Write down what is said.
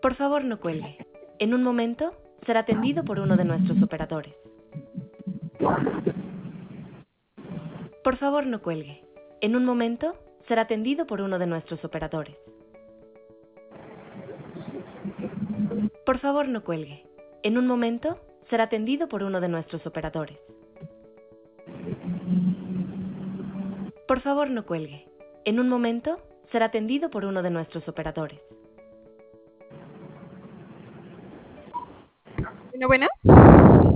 Por favor, no cuelgue. En un momento será atendido por uno de nuestros operadores. Por favor, no cuelgue. En un momento será atendido por uno de nuestros operadores. Por favor, no cuelgue. En un momento será atendido por uno de nuestros operadores. Por favor, no cuelgue. En un momento será atendido por uno de nuestros operadores. Bueno, bueno.